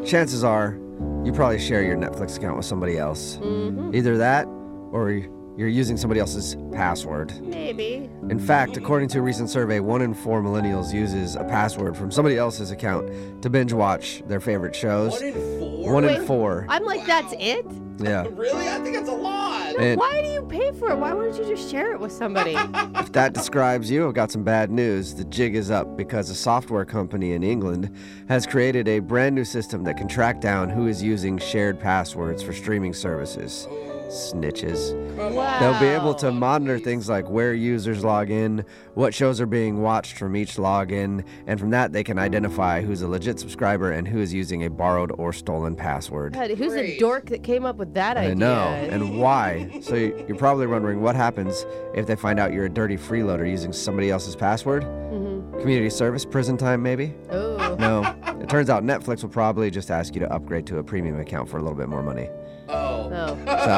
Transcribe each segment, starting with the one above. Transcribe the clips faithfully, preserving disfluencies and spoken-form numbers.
chances are you probably share your Netflix account with somebody else. Mm-hmm. Either that or you're using somebody else's password. Maybe. In fact, according to a recent survey, one in four millennials uses a password from somebody else's account to binge watch their favorite shows. One in four? One Wait, in four. I'm like, Wow. that's it? Yeah. Really? I think that's a lot. And Why do you pay for it? Why wouldn't you just share it with somebody? if that describes you, I've got some bad news. The jig is up because a software company in England has created a brand new system that can track down who is using shared passwords for streaming services. Snitches. Come Wow. on. They'll be able to monitor things like where users log in, what shows are being watched from each login, and from that they can identify who's a legit subscriber and who is using a borrowed or stolen password. God, who's the Great. dork that came up with that idea? I know, and why? So you- you're probably wondering what happens if they find out you're a dirty freeloader using somebody else's password? Mm-hmm. Community service, prison time maybe? Oh. No. It turns out Netflix will probably just ask you to upgrade to a premium account for a little bit more money. Oh. Oh.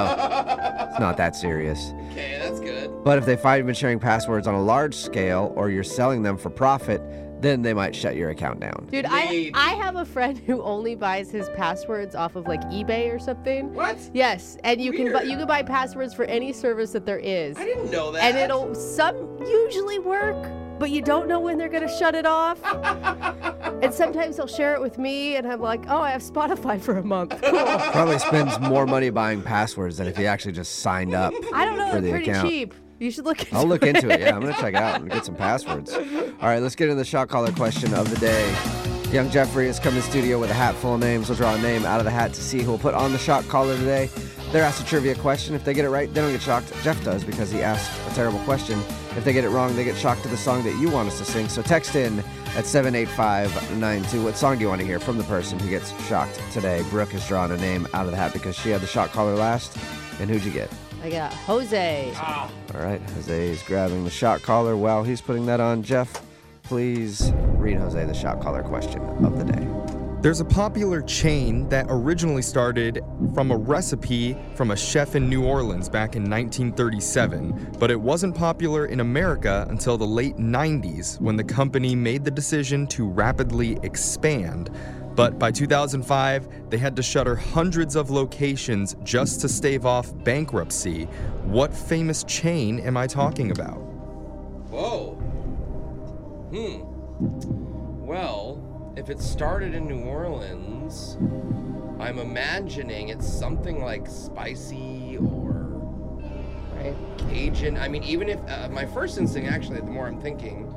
So it's not that serious. Okay, that's good. But if they find you've been sharing passwords on a large scale or you're selling them for profit, then they might shut your account down. Dude, I Maybe. I have a friend who only buys his passwords off of like eBay or something. What? Yes, and you can buy Weird. you can buy passwords for any service that there is. I didn't know that. And it'll some usually work, but you don't know when they're gonna shut it off. And sometimes they'll share it with me, and I'm like, oh, I have Spotify for a month. Cool. Probably spends more money buying passwords than if he actually just signed up. I don't know, For they're the pretty account. cheap. You should look into I'll look into it. it. Yeah, I'm going to check it out and get some passwords. All right, let's get into the shot caller question of the day. Young Jeffrey has come in studio with a hat full of names. We'll draw a name out of the hat to see who will put on the shot caller today. They're asked a trivia question. If they get it right, they don't get shocked. Jeff does because he asked a terrible question. If they get it wrong, they get shocked to the song that you want us to sing. So text in at seven eight five nine two. What song do you want to hear from the person who gets shocked today? Brooke has drawn a name out of the hat because she had the shot caller last. And who'd you get? I got Jose. Ah, All right, Jose is grabbing the shot caller while he's putting that on. Jeff, please read Jose the shot caller question of the day. There's a popular chain that originally started from a recipe from a chef in New Orleans back in nineteen thirty-seven, but it wasn't popular in America until the late nineties when the company made the decision to rapidly expand. But by two thousand five, they had to shutter hundreds of locations just to stave off bankruptcy. What famous chain am I talking about? whoa. Hmm. Well, if it started in New Orleans, I'm imagining it's something like spicy or Right. Cajun. I mean, even if uh, my first instinct, actually, the more I'm thinking,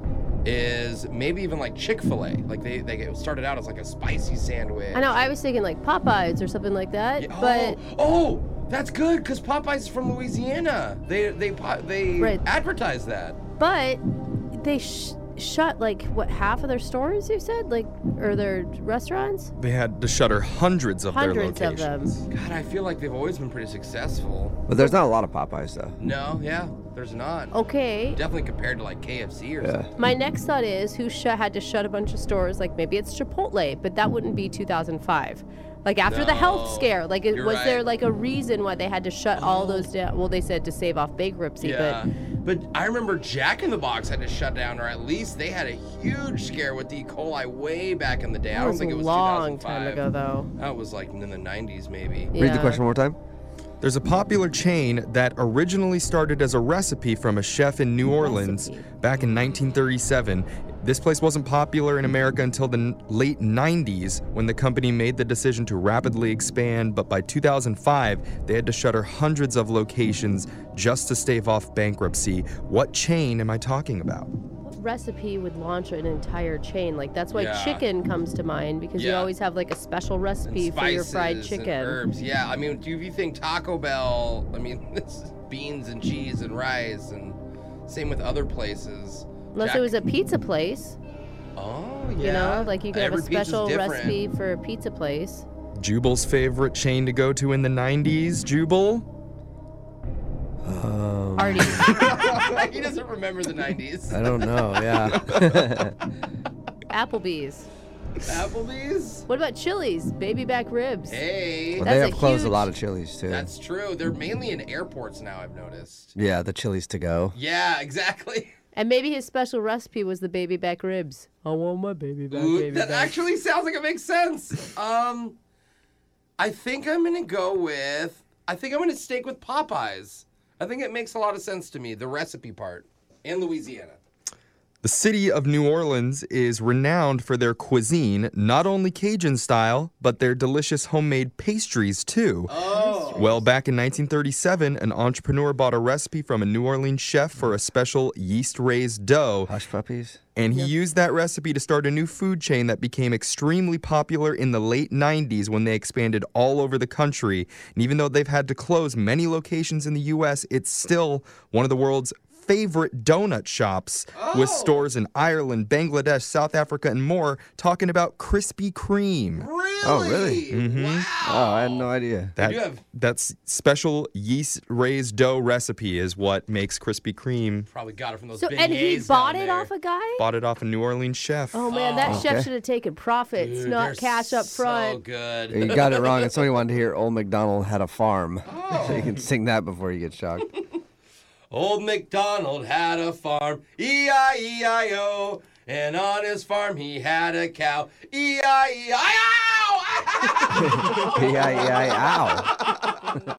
is maybe even like Chick-fil-A. Like they they started out as like a spicy sandwich. I know, I was thinking like Popeyes or something like that, Yeah, but oh, oh, that's good because Popeyes is from Louisiana. They they po- they Right. advertise that. but they sh- shut like what half of their stores, you said, like, or their restaurants? They had to shutter hundreds of Hundreds their of them. locations. God, I feel like they've always been pretty successful. But there's not a lot of Popeyes, though. No, yeah, there's not. Okay. Definitely compared to like K F C or Yeah. something. My next thought is who sh- had to shut a bunch of stores, like maybe it's Chipotle, but that wouldn't be two thousand five. Like after the health No, scare, like it, you're was there right. like a reason why they had to shut all those down? Well, they said to save off bankruptcy, Yeah, but I remember Jack in the Box had to shut down, or at least they had a huge scare with E. coli way back in the day. but I that don't was think a it was long two thousand five. time ago, though. That was like in the nineties, maybe. Read the Yeah. question one more time. There's a popular chain that originally started as a recipe from a chef in New Orleans Recipe. back in nineteen thirty-seven. This place wasn't popular in America until the n- late nineties when the company made the decision to rapidly expand, but by two thousand five, they had to shutter hundreds of locations just to stave off bankruptcy. What chain am I talking about? What recipe would launch an entire chain? Like that's why Yeah. chicken comes to mind, because you Yeah. always have like a special recipe And for your fried spices and chicken. herbs. Yeah, I mean, do you think Taco Bell? I mean, it's beans and cheese and rice, and same with other places. Unless Jack- it was a pizza place, Oh yeah. you know, like you could have Every a pizza's special different. recipe for a pizza place. Jubal's favorite chain to go to in the nineties, Jubal? Um, Artie. He doesn't remember the nineties. I don't know, yeah. Applebee's. Applebee's. What about Chili's? Baby back ribs. Hey, Well, That's they a have closed a huge- lot of Chili's, too. that's true. They're mainly in airports now. I've noticed. Yeah, the Chili's to go. Yeah, exactly. And maybe his special recipe was the baby back ribs. I want my baby back, Ooh, baby that back. actually sounds like it makes sense. Um, I think I'm gonna go with. I think I'm gonna stick with Popeyes. I think it makes a lot of sense to me, the recipe part, and Louisiana. The city of New Orleans is renowned for their cuisine, not only Cajun style, but their delicious homemade pastries too. Oh. Well, back in nineteen thirty-seven, an entrepreneur bought a recipe from a New Orleans chef for a special yeast-raised dough. Hush puppies. And he used that recipe to start a new food chain that became extremely popular in the late nineties when they expanded all over the country. And even though they've had to close many locations in the U S, it's still one of the world's favorite donut shops, Oh. with stores in Ireland, Bangladesh, South Africa, and more, talking about Krispy Kreme. Really? Oh, really? Mhm. Wow. Oh, I had no idea. That, do have- That's special yeast-raised dough recipe is what makes Krispy Kreme. Probably got it from those So, beignets and he down bought it there. off a guy? Bought it off a New Orleans chef. Oh, man, that Oh. chef Okay. should have taken profits, Dude, not they're cash up front. So good. You got it wrong, and somebody wanted to hear Old MacDonald had a farm. Oh. So you can sing that before you get shocked. Old MacDonald had a farm, E I E I O, and on his farm he had a cow, E I E I O. E I E I ow.